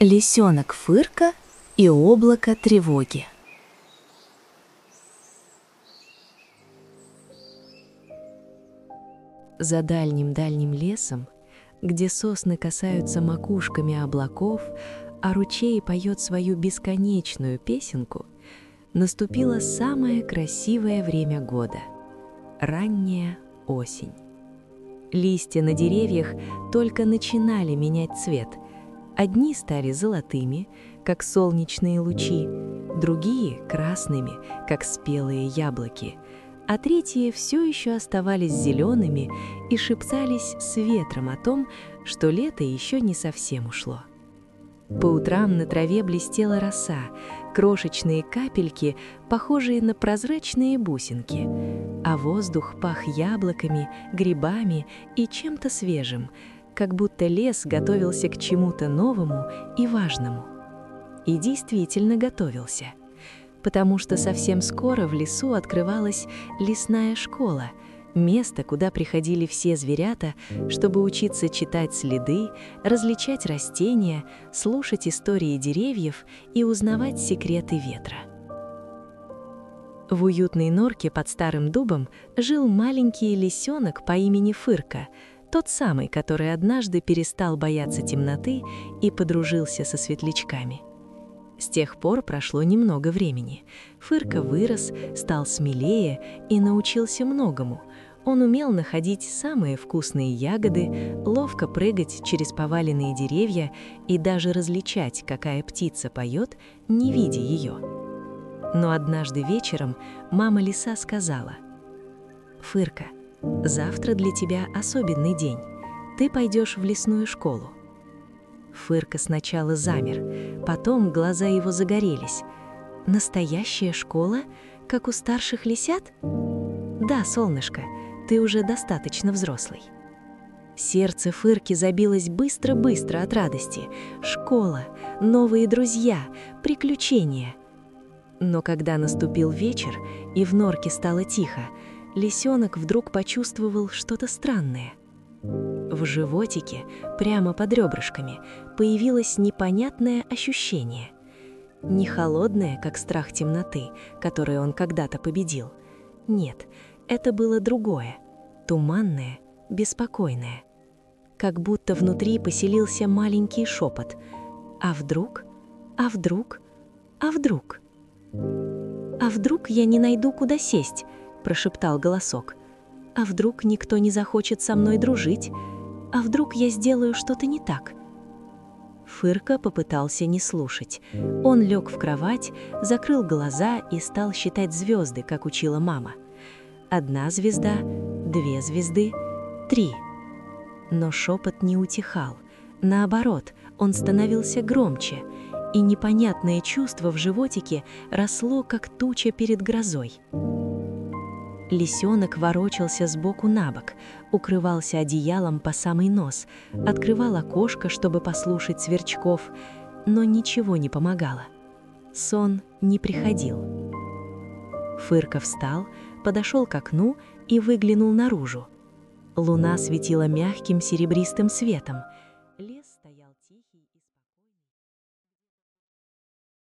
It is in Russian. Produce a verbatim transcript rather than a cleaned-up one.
Лисенок Фырка и облако тревоги. За дальним-дальним лесом, где сосны касаются макушками облаков, а ручей поет свою бесконечную песенку, наступило самое красивое время года — ранняя осень. Листья на деревьях только начинали менять цвет. Одни стали золотыми, как солнечные лучи, другие — красными, как спелые яблоки, а третьи все еще оставались зелеными и шептались с ветром о том, что лето еще не совсем ушло. По утрам на траве блестела роса, крошечные капельки, похожие на прозрачные бусинки, а воздух пах яблоками, грибами и чем-то свежим, как будто лес готовился к чему-то новому и важному. И действительно готовился, потому что совсем скоро в лесу открывалась лесная школа, место, куда приходили все зверята, чтобы учиться читать следы, различать растения, слушать истории деревьев и узнавать секреты ветра. В уютной норке под старым дубом жил маленький лисенок по имени Фырка, тот самый, который однажды перестал бояться темноты и подружился со светлячками. С тех пор прошло немного времени. Фырка вырос, стал смелее и научился многому. Он умел находить самые вкусные ягоды, ловко прыгать через поваленные деревья и даже различать, какая птица поет, не видя ее. Но однажды вечером мама лиса сказала: «Фырка, завтра для тебя особенный день. Ты пойдешь в лесную школу». Фырка сначала замер, потом глаза его загорелись. «Настоящая школа, как у старших лисят?» «Да, солнышко, ты уже достаточно взрослый». Сердце Фырки забилось быстро-быстро от радости. Школа, новые друзья, приключения. Но когда наступил вечер и в норке стало тихо, лисенок вдруг почувствовал что-то странное. В животике, прямо под ребрышками, появилось непонятное ощущение. Не холодное, как страх темноты, который он когда-то победил. Нет, это было другое, туманное, беспокойное. Как будто внутри поселился маленький шепот. А вдруг? А вдруг? А вдруг? «А вдруг я не найду, куда сесть?» – прошептал голосок. «А вдруг никто не захочет со мной дружить? А вдруг я сделаю что-то не так?» Фырка попытался не слушать. Он лег в кровать, закрыл глаза и стал считать звезды, как учила мама. Одна звезда, две звезды, три. Но шепот не утихал. Наоборот, он становился громче, и непонятное чувство в животике росло, как туча перед грозой. Лисенок ворочался сбоку на бок, укрывался одеялом по самый нос, открывал окошко, чтобы послушать сверчков, но ничего не помогало. Сон не приходил. Фырка встал, подошел к окну и выглянул наружу. Луна светила мягким серебристым светом. Лес